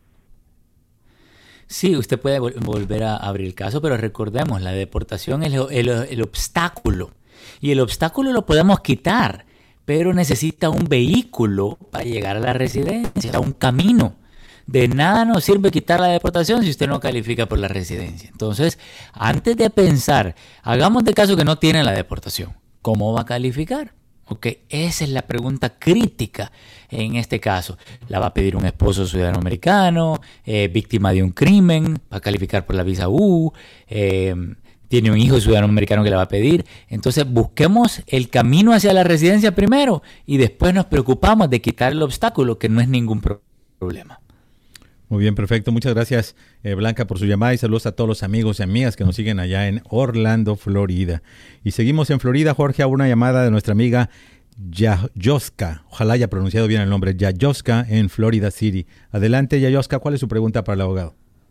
Sí, usted puede volver a abrir el caso, pero recordemos, la deportación es el obstáculo. Y el obstáculo lo podemos quitar, pero necesita un vehículo para llegar a la residencia, un camino. De nada nos sirve quitar la deportación si usted no califica por la residencia. Entonces, antes de pensar, hagamos de caso que no tiene la deportación. ¿Cómo va a calificar? Okay, esa es la pregunta crítica en este caso. ¿La va a pedir un esposo ciudadano americano, víctima de un crimen, va a calificar por la visa U, tiene un hijo ciudadano americano que la va a pedir? Entonces busquemos el camino hacia la residencia primero y después nos preocupamos de quitar el obstáculo, que no es ningún problema. Muy bien, perfecto. Muchas gracias, Blanca, por su llamada y saludos a todos los amigos y amigas que nos siguen allá en Orlando, Florida. Y seguimos en Florida, Jorge, a una llamada de nuestra amiga Yayoska. Ojalá haya pronunciado bien el nombre, Yayoska, en Florida City. Adelante, Yayoska, ¿cuál es su pregunta para el abogado?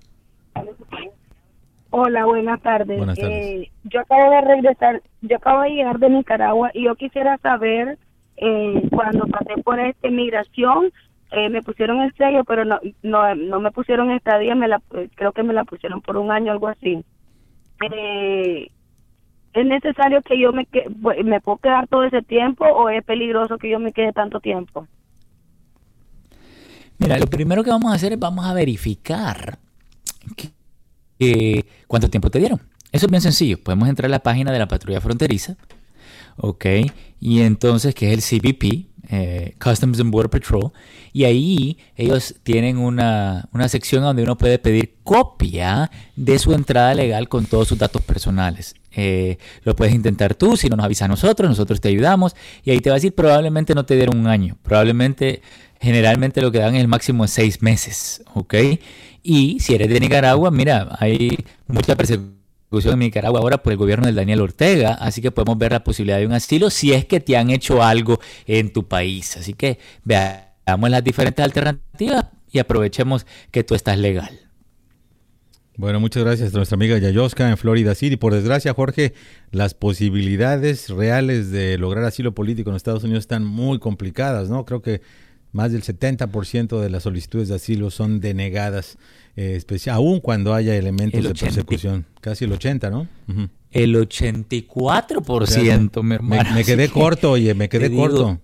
Hola, buenas tardes. Buenas tardes. Yo acabo de llegar de Nicaragua y yo quisiera saber, cuando pasé por esta migración, me pusieron el sello, pero no me pusieron estadía, creo que me la pusieron por un año, algo así. ¿Es necesario que yo me puedo quedar todo ese tiempo o es peligroso que yo me quede tanto tiempo? Mira, lo primero que vamos a hacer es vamos a verificar cuánto tiempo te dieron. Eso es bien sencillo. Podemos entrar a la página de la patrulla fronteriza, ¿ok? Y entonces, que es el CBP, Customs and Border Patrol, y ahí ellos tienen una sección donde uno puede pedir copia de su entrada legal con todos sus datos personales. Lo puedes intentar tú, si no nos avisa a nosotros te ayudamos, y ahí te va a decir probablemente no te dieron un año, generalmente lo que dan es el máximo de 6 meses, ¿ok? Y si eres de Nicaragua, mira, hay mucha persecución en Nicaragua ahora por el gobierno del Daniel Ortega, así que podemos ver la posibilidad de un asilo si es que te han hecho algo en tu país. Así que veamos las diferentes alternativas y aprovechemos que tú estás legal. Bueno, muchas gracias a nuestra amiga Yayoska en Florida City. Por desgracia, Jorge, las posibilidades reales de lograr asilo político en Estados Unidos están muy complicadas, ¿no? Creo que más del 70% de las solicitudes de asilo son denegadas, aún cuando haya elementos de persecución. Casi el 80%, ¿no? Uh-huh. El 84%, mi hermano. Me quedé corto, oye, me quedé corto.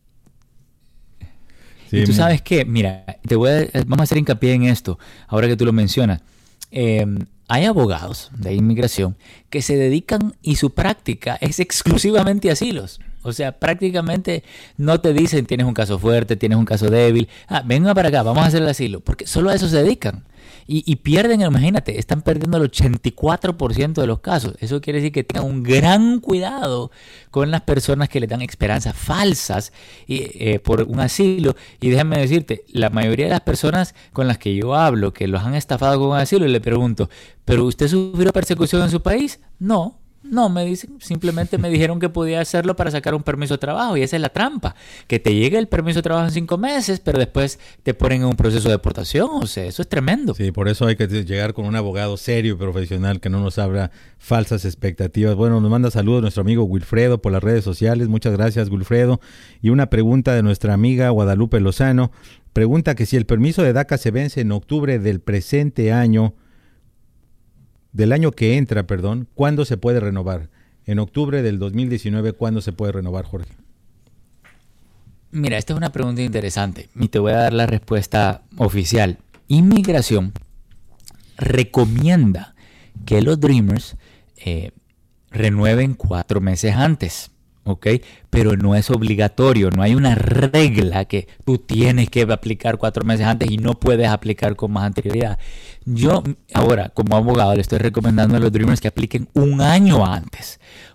Sí, y tú sabes qué, mira, vamos a hacer hincapié en esto, ahora que tú lo mencionas. Hay abogados de inmigración que se dedican y su práctica es exclusivamente asilos. O sea, prácticamente no te dicen tienes un caso fuerte, tienes un caso débil. Venga para acá, vamos a hacer el asilo. Porque solo a eso se dedican. Y pierden, imagínate, están perdiendo el 84% de los casos. Eso quiere decir que tengan un gran cuidado con las personas que les dan esperanzas falsas por un asilo. Y déjame decirte, la mayoría de las personas con las que yo hablo, que los han estafado con un asilo, y le pregunto, ¿pero usted sufrió persecución en su país? No, me dicen, simplemente me dijeron que podía hacerlo para sacar un permiso de trabajo, y esa es la trampa, que te llegue el permiso de trabajo en 5 meses, pero después te ponen en un proceso de deportación. O sea, eso es tremendo. Sí, por eso hay que llegar con un abogado serio y profesional que no nos abra falsas expectativas. Bueno, nos manda saludos nuestro amigo Wilfredo por las redes sociales. Muchas gracias, Wilfredo. Y una pregunta de nuestra amiga Guadalupe Lozano. Pregunta que si el permiso de DACA se vence en octubre del presente año, del año que entra, ¿cuándo se puede renovar? En octubre del 2019, ¿cuándo se puede renovar, Jorge? Mira, esta es una pregunta interesante y te voy a dar la respuesta oficial. Inmigración recomienda que los Dreamers renueven 4 meses antes, ¿ok? Pero no es obligatorio, no hay una regla que tú tienes que aplicar 4 meses antes y no puedes aplicar con más anterioridad. Yo ahora, como abogado, le estoy recomendando a los Dreamers que apliquen 1 año antes,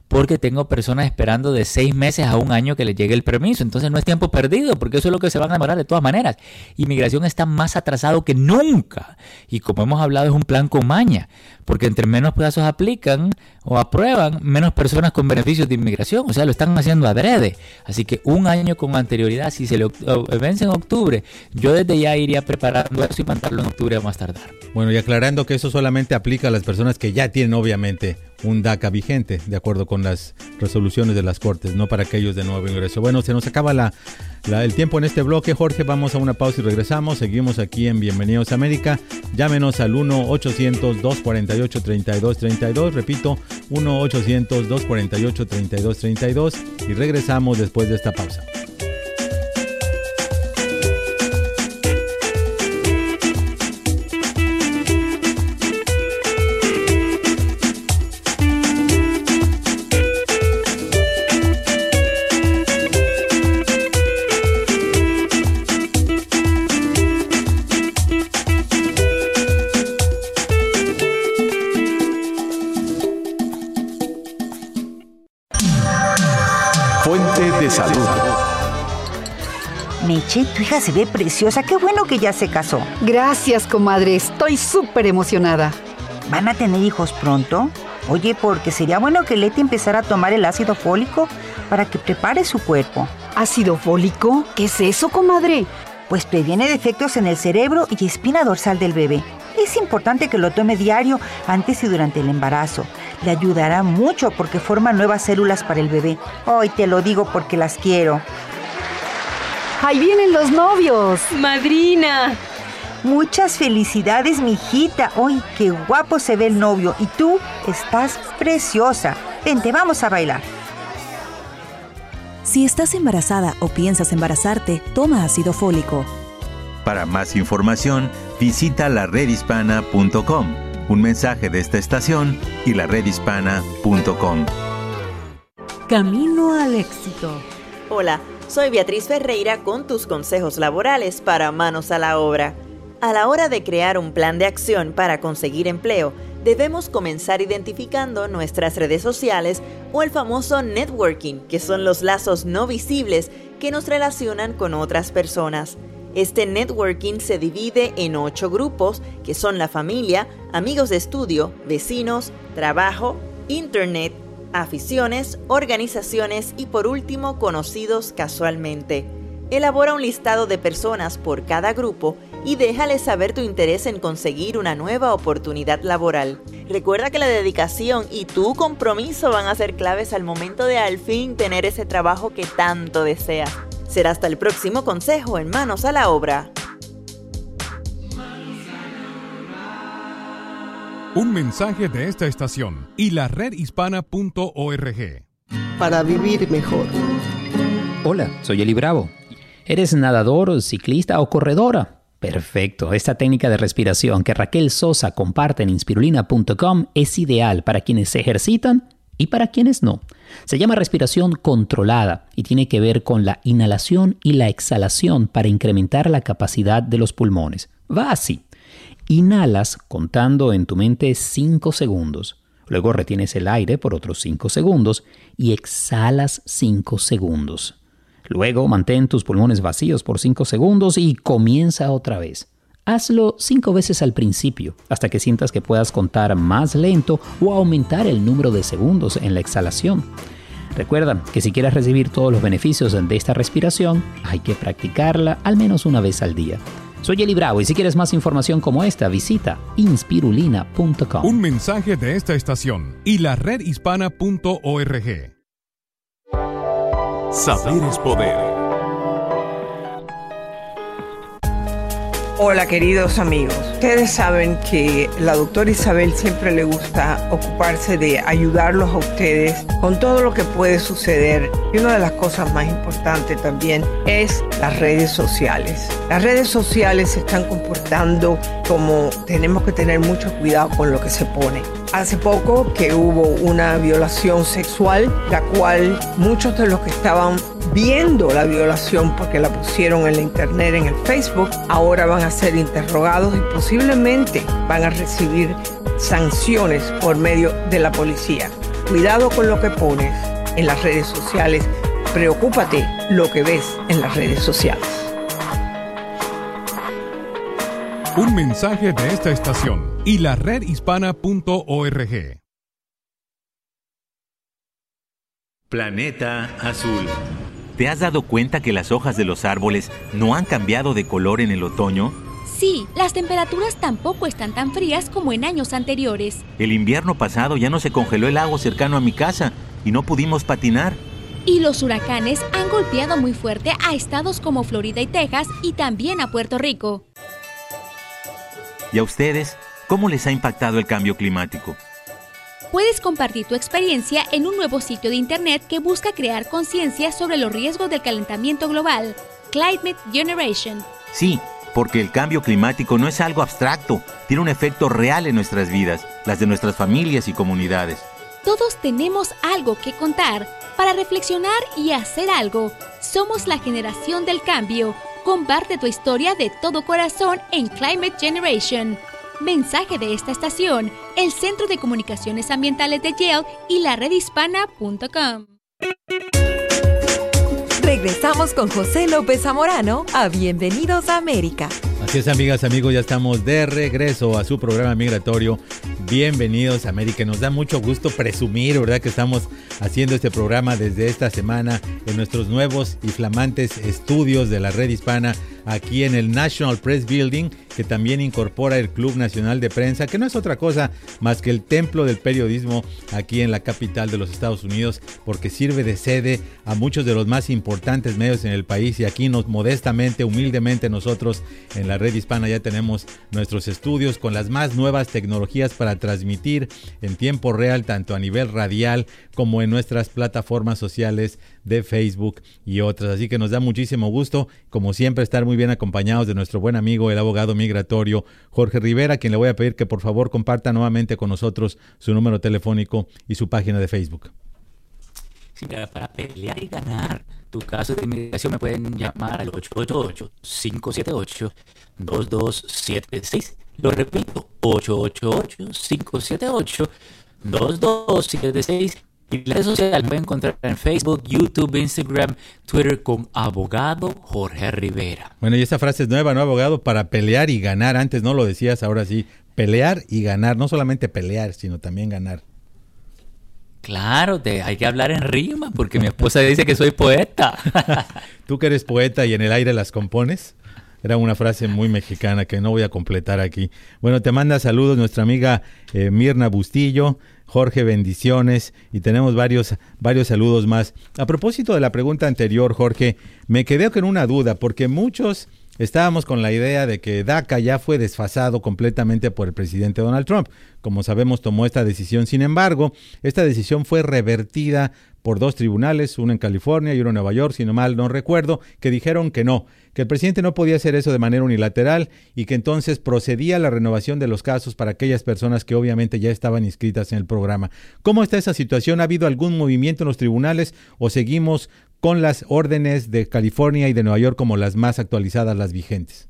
porque tengo personas esperando de 6 meses a 1 año que les llegue el permiso. Entonces no es tiempo perdido, porque eso es lo que se van a demorar de todas maneras. Inmigración está más atrasado que nunca. Y como hemos hablado, es un plan con maña, porque entre menos plazos aplican o aprueban, menos personas con beneficios de inmigración. O sea, lo están haciendo adrede. Así que 1 año con anterioridad, si se le vence en octubre, yo desde ya iría preparando eso y mandarlo en octubre a más tardar. Bueno, y aclarando que eso solamente aplica a las personas que ya tienen obviamente un DACA vigente, de acuerdo con las resoluciones de las Cortes, no para aquellos de nuevo ingreso. Bueno, se nos acaba el tiempo en este bloque, Jorge. Vamos a una pausa y regresamos. Seguimos aquí en Bienvenidos a América. Llámenos al 1-800-248-3232. Repito, 1-800-248-3232. Y regresamos después de esta pausa. Salud. Meche, tu hija se ve preciosa. Qué bueno que ya se casó. Gracias, comadre. Estoy súper emocionada. ¿Van a tener hijos pronto? Oye, porque sería bueno que Leti empezara a tomar el ácido fólico para que prepare su cuerpo. ¿Ácido fólico? ¿Qué es eso, comadre? Pues previene defectos en el cerebro y espina dorsal del bebé. Es importante que lo tome diario antes y durante el embarazo. Le ayudará mucho porque forma nuevas células para el bebé. Hoy te lo digo porque las quiero. ¡Ahí vienen los novios! ¡Madrina! Muchas felicidades, mijita. ¡Ay, qué guapo se ve el novio! Y tú estás preciosa. Vente, vamos a bailar. Si estás embarazada o piensas embarazarte, toma ácido fólico. Para más información, visita laredhispana.com. Un mensaje de esta estación y laredhispana.com. Camino al éxito. Hola, soy Beatriz Ferreira con tus consejos laborales para manos a la obra. A la hora de crear un plan de acción para conseguir empleo, debemos comenzar identificando nuestras redes sociales o el famoso networking, que son los lazos no visibles que nos relacionan con otras personas. Este networking se divide en 8 grupos, que son la familia, amigos de estudio, vecinos, trabajo, internet, aficiones, organizaciones y por último, conocidos casualmente. Elabora un listado de personas por cada grupo y déjales saber tu interés en conseguir una nueva oportunidad laboral. Recuerda que la dedicación y tu compromiso van a ser claves al momento de al fin tener ese trabajo que tanto deseas. Será hasta el próximo consejo en Manos a la Obra. Un mensaje de esta estación y laredhispana.org. Para vivir mejor. Hola, soy Eli Bravo. ¿Eres nadador, ciclista o corredora? Perfecto. Esta técnica de respiración que Raquel Sosa comparte en inspirulina.com es ideal para quienes se ejercitan y para quienes no. Se llama respiración controlada y tiene que ver con la inhalación y la exhalación para incrementar la capacidad de los pulmones. Va así. Inhalas contando en tu mente 5 segundos. Luego retienes el aire por otros 5 segundos y exhalas 5 segundos. Luego mantén tus pulmones vacíos por 5 segundos y comienza otra vez. Hazlo 5 veces al principio, hasta que sientas que puedas contar más lento o aumentar el número de segundos en la exhalación. Recuerda que si quieres recibir todos los beneficios de esta respiración, hay que practicarla al menos una vez al día. Soy Eli Bravo y si quieres más información como esta, visita inspirulina.com. Un mensaje de esta estación y laredhispana.org. Saber es poder. Hola queridos amigos, ustedes saben que la doctora Isabel siempre le gusta ocuparse de ayudarlos a ustedes con todo lo que puede suceder y una de las cosas más importantes también es las redes sociales. Las redes sociales se están comportando como tenemos que tener mucho cuidado con lo que se pone. Hace poco que hubo una violación sexual, la cual muchos de los que estaban viendo la violación porque la pusieron en la internet, en el Facebook, ahora van a ser interrogados y posiblemente van a recibir sanciones por medio de la policía. Cuidado con lo que pones en las redes sociales. Preocúpate lo que ves en las redes sociales. Un mensaje de esta estación y la redhispana.org. Planeta Azul. ¿Te has dado cuenta que las hojas de los árboles no han cambiado de color en el otoño? Sí, las temperaturas tampoco están tan frías como en años anteriores. El invierno pasado ya no se congeló el agua cercano a mi casa y no pudimos patinar. Y los huracanes han golpeado muy fuerte a estados como Florida y Texas y también a Puerto Rico. ¿Y a ustedes? ¿Cómo les ha impactado el cambio climático? Puedes compartir tu experiencia en un nuevo sitio de internet que busca crear conciencia sobre los riesgos del calentamiento global, Climate Generation. Sí, porque el cambio climático no es algo abstracto, tiene un efecto real en nuestras vidas, las de nuestras familias y comunidades. Todos tenemos algo que contar. Para reflexionar y hacer algo, somos la generación del cambio. Comparte tu historia de todo corazón en Climate Generation. Mensaje de esta estación, el Centro de Comunicaciones Ambientales de Yale y la redhispana.com. Regresamos con José López Zamorano a Bienvenidos a América. Así es, amigas, amigos, ya estamos de regreso a su programa migratorio Bienvenidos a América. Nos da mucho gusto presumir, ¿verdad?, que estamos haciendo este programa desde esta semana en nuestros nuevos y flamantes estudios de la Red Hispana aquí en el National Press Building, que también incorpora el Club Nacional de Prensa, que no es otra cosa más que el templo del periodismo aquí en la capital de los Estados Unidos, porque sirve de sede a muchos de los más importantes medios en el país, y aquí modestamente, humildemente, nosotros en la Red Hispana ya tenemos nuestros estudios con las más nuevas tecnologías para transmitir en tiempo real, tanto a nivel radial como en nuestras plataformas sociales de Facebook y otras. Así que nos da muchísimo gusto, como siempre, estar muy bien acompañados de nuestro buen amigo, el abogado migratorio Jorge Rivera, a quien le voy a pedir que por favor comparta nuevamente con nosotros su número telefónico y su página de Facebook. Sí, para pelear y ganar tu caso de inmigración me pueden llamar al 888-578-2276. Lo repito, 888-578-2276. Y las redes sociales me pueden encontrar en Facebook, YouTube, Instagram, Twitter con Abogado Jorge Rivera. Bueno, y esa frase es nueva, ¿no, abogado? Para pelear y ganar. Antes no lo decías, ahora sí. Pelear y ganar. No solamente pelear, sino también ganar. Claro, hay que hablar en rima, porque mi esposa dice que soy poeta. ¿Tú que eres poeta y en el aire las compones? Era una frase muy mexicana que no voy a completar aquí. Bueno, te manda saludos nuestra amiga Mirna Bustillo. Jorge, bendiciones, y tenemos varios saludos más. A propósito de la pregunta anterior, Jorge, me quedé con una duda, porque muchos estábamos con la idea de que DACA ya fue desfasado completamente por el presidente Donald Trump. Como sabemos, tomó esta decisión. Sin embargo, esta decisión fue revertida por dos tribunales, uno en California y uno en Nueva York, si no mal no recuerdo, que dijeron que no, que el presidente no podía hacer eso de manera unilateral y que entonces procedía a la renovación de los casos para aquellas personas que obviamente ya estaban inscritas en el programa. ¿Cómo está esa situación? ¿Ha habido algún movimiento en los tribunales o seguimos con las órdenes de California y de Nueva York como las más actualizadas, las vigentes?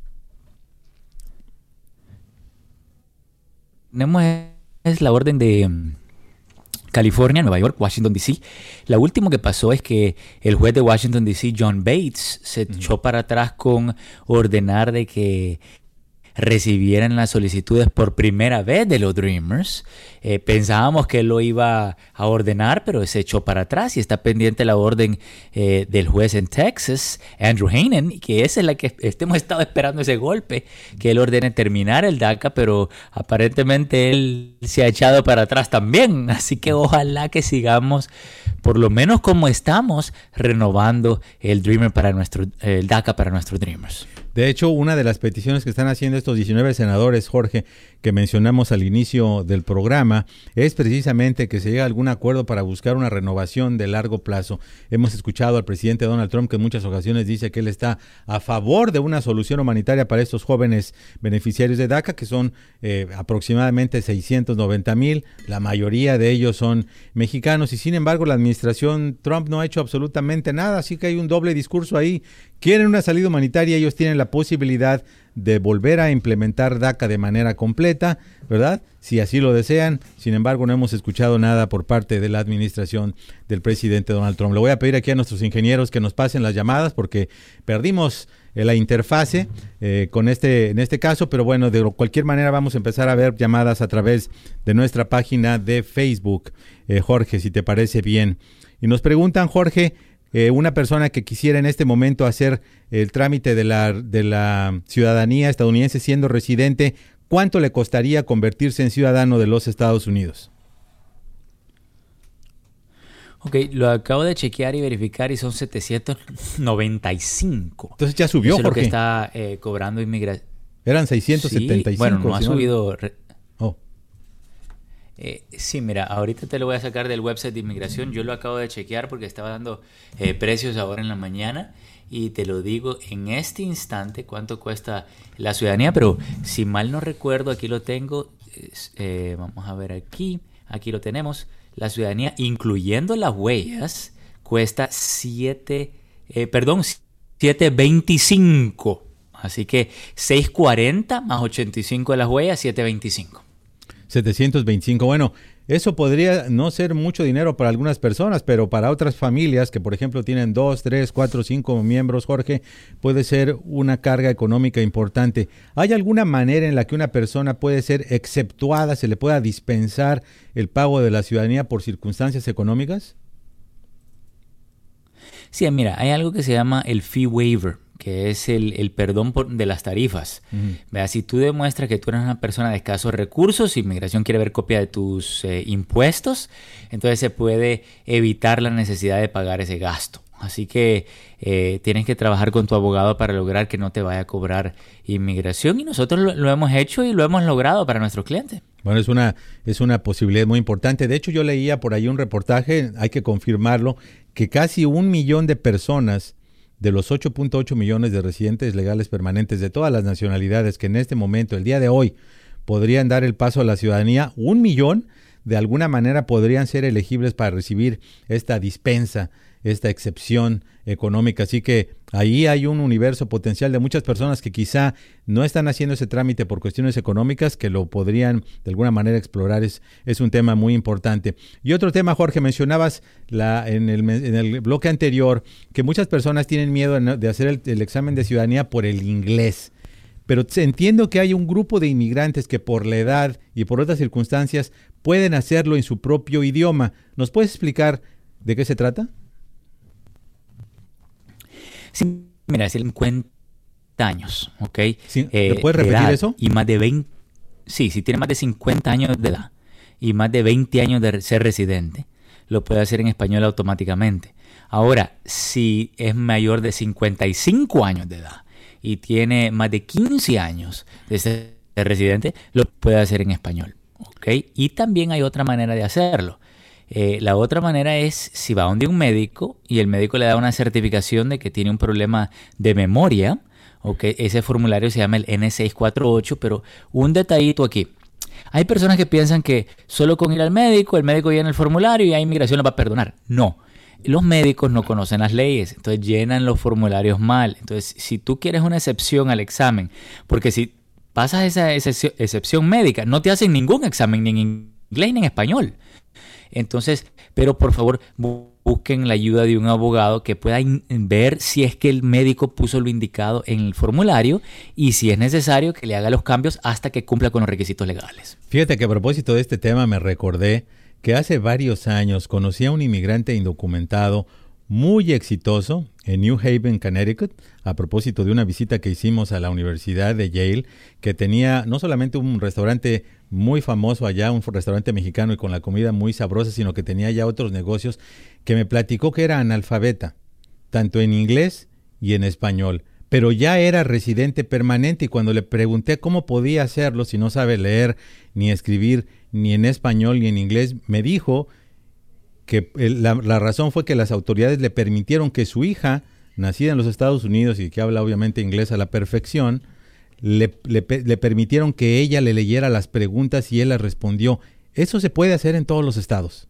Tenemos la orden de California, Nueva York, Washington, D.C. Lo último que pasó es que el juez de Washington, D.C., John Bates, se echó para atrás con ordenar de que recibieran las solicitudes por primera vez de los Dreamers. Pensábamos que él lo iba a ordenar, pero se echó para atrás y está pendiente la orden del juez en Texas, Andrew Hanen, que esa es la que hemos estado esperando, ese golpe, que él ordene terminar el DACA, pero aparentemente él se ha echado para atrás también. Así que ojalá que sigamos, por lo menos como estamos, renovando el DACA para nuestros Dreamers. De hecho, una de las peticiones que están haciendo estos 19 senadores, Jorge, que mencionamos al inicio del programa, es precisamente que se llegue a algún acuerdo para buscar una renovación de largo plazo. Hemos escuchado al presidente Donald Trump que en muchas ocasiones dice que él está a favor de una solución humanitaria para estos jóvenes beneficiarios de DACA, que son aproximadamente 690,000. La mayoría de ellos son mexicanos y, sin embargo, la administración Trump no ha hecho absolutamente nada, así que hay un doble discurso ahí. Quieren una salida humanitaria, ellos tienen la posibilidad de volver a implementar DACA de manera completa, ¿verdad? Si así lo desean. Sin embargo, no hemos escuchado nada por parte de la administración del presidente Donald Trump. Le voy a pedir aquí a nuestros ingenieros que nos pasen las llamadas porque perdimos la interfase en este caso, pero bueno, de cualquier manera vamos a empezar a ver llamadas a través de nuestra página de Facebook. Jorge, si te parece bien. Y nos preguntan, Jorge, una persona que quisiera en este momento hacer el trámite de la ciudadanía estadounidense siendo residente, ¿cuánto le costaría convertirse en ciudadano de los Estados Unidos? Ok, lo acabo de chequear y verificar y son 795. Entonces ya subió, Jorge. Jorge. Eso es lo que está cobrando inmigración. Eran 675. Sí, bueno, no ha subido. Oh. Sí, mira, ahorita te lo voy a sacar del website de inmigración. Yo lo acabo de chequear porque estaba dando precios ahora en la mañana y te lo digo en este instante cuánto cuesta la ciudadanía, pero si mal no recuerdo, aquí lo tengo. Vamos a ver aquí lo tenemos. La ciudadanía, incluyendo las huellas, cuesta 7.25. Así que 6.40 más 85 de las huellas, 7.25. 725. Bueno, eso podría no ser mucho dinero para algunas personas, pero para otras familias que, por ejemplo, tienen 2, 3, 4, 5 miembros, Jorge, puede ser una carga económica importante. ¿Hay alguna manera en la que una persona puede ser exceptuada, se le pueda dispensar el pago de la ciudadanía por circunstancias económicas? Sí, mira, hay algo que se llama el fee waiver, que es el perdón de las tarifas. Vea, si tú demuestras que tú eres una persona de escasos recursos, inmigración quiere ver copia de tus impuestos, entonces se puede evitar la necesidad de pagar ese gasto. Así que tienes que trabajar con tu abogado para lograr que no te vaya a cobrar inmigración, y nosotros lo hemos hecho y lo hemos logrado para nuestros clientes. Bueno, es una posibilidad muy importante. De hecho, yo leía por ahí un reportaje, hay que confirmarlo, que casi 1 millón de personas de los 8.8 millones de residentes legales permanentes de todas las nacionalidades que en este momento, el día de hoy, podrían dar el paso a la ciudadanía, 1 millón de alguna manera podrían ser elegibles para recibir esta dispensa, esta excepción económica. Así que ahí hay un universo potencial de muchas personas que quizá no están haciendo ese trámite por cuestiones económicas, que lo podrían de alguna manera explorar. Es un tema muy importante. Y otro tema, Jorge, mencionabas en el bloque anterior que muchas personas tienen miedo de hacer el examen de ciudadanía por el inglés. Pero entiendo que hay un grupo de inmigrantes que por la edad y por otras circunstancias pueden hacerlo en su propio idioma. ¿Nos puedes explicar de qué se trata? Sí, mira, 50 años, ¿ok? Sí, ¿me puedes repetir eso? Y más de 20, sí, si tiene más de 50 años de edad y más de 20 años de ser residente, lo puede hacer en español automáticamente. Ahora, si es mayor de 55 años de edad y tiene más de 15 años de ser residente, lo puede hacer en español, ¿ok? Y también hay otra manera de hacerlo. La otra manera es si va donde un médico y el médico le da una certificación de que tiene un problema de memoria, ¿okay? Ese formulario se llama el N648, pero un detallito aquí. Hay personas que piensan que solo con ir al médico, el médico llena el formulario y a inmigración lo va a perdonar. No, los médicos no conocen las leyes, entonces llenan los formularios mal. Entonces, si tú quieres una excepción al examen, porque si pasas esa excepción médica, no te hacen ningún examen ni en inglés ni en español. Entonces, pero por favor, busquen la ayuda de un abogado que pueda ver si es que el médico puso lo indicado en el formulario y si es necesario que le haga los cambios hasta que cumpla con los requisitos legales. Fíjate que a propósito de este tema me recordé que hace varios años conocí a un inmigrante indocumentado muy exitoso en New Haven, Connecticut, a propósito de una visita que hicimos a la Universidad de Yale, que tenía no solamente un restaurante muy famoso allá, un restaurante mexicano y con la comida muy sabrosa, sino que tenía ya otros negocios, que me platicó que era analfabeta, tanto en inglés y en español, pero ya era residente permanente, y cuando le pregunté cómo podía hacerlo si no sabe leer ni escribir ni en español ni en inglés, me dijo que la razón fue que las autoridades le permitieron que su hija, nacida en los Estados Unidos y que habla obviamente inglés a la perfección, le permitieron que ella le leyera las preguntas y él las respondió. Eso se puede hacer en todos los estados.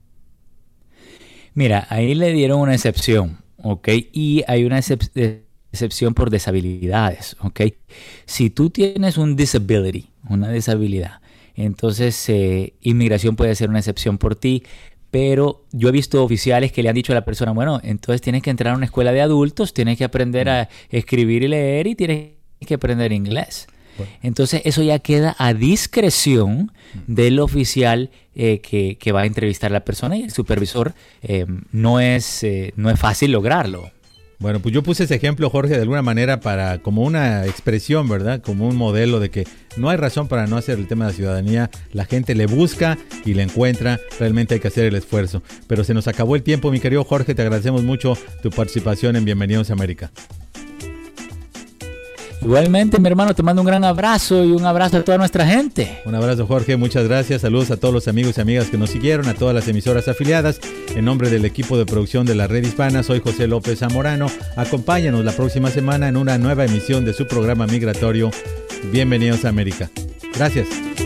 Mira, ahí le dieron una excepción, ¿ok? Y hay una excepción excepción por deshabilidades, ¿ok? Si tú tienes una disabilidad, entonces inmigración puede ser una excepción por ti, pero yo he visto oficiales que le han dicho a la persona, bueno, entonces tienes que entrar a una escuela de adultos, tienes que aprender a escribir y leer y tienes que aprender inglés. Bueno. Entonces eso ya queda a discreción del oficial que va a entrevistar a la persona, y el supervisor no es fácil lograrlo. Bueno, pues yo puse ese ejemplo, Jorge, de alguna manera como una expresión, ¿verdad? Como un modelo de que no hay razón para no hacer el tema de la ciudadanía. La gente le busca y le encuentra. Realmente hay que hacer el esfuerzo. Pero se nos acabó el tiempo, mi querido Jorge. Te agradecemos mucho tu participación en Bienvenidos a América. Igualmente, mi hermano, te mando un gran abrazo y un abrazo a toda nuestra gente. Un abrazo, Jorge, muchas gracias. Saludos a todos los amigos y amigas que nos siguieron, a todas las emisoras afiliadas. En nombre del equipo de producción de la Red Hispana, soy José López Zamorano. Acompáñanos la próxima semana en una nueva emisión de su programa migratorio Bienvenidos a América. Gracias.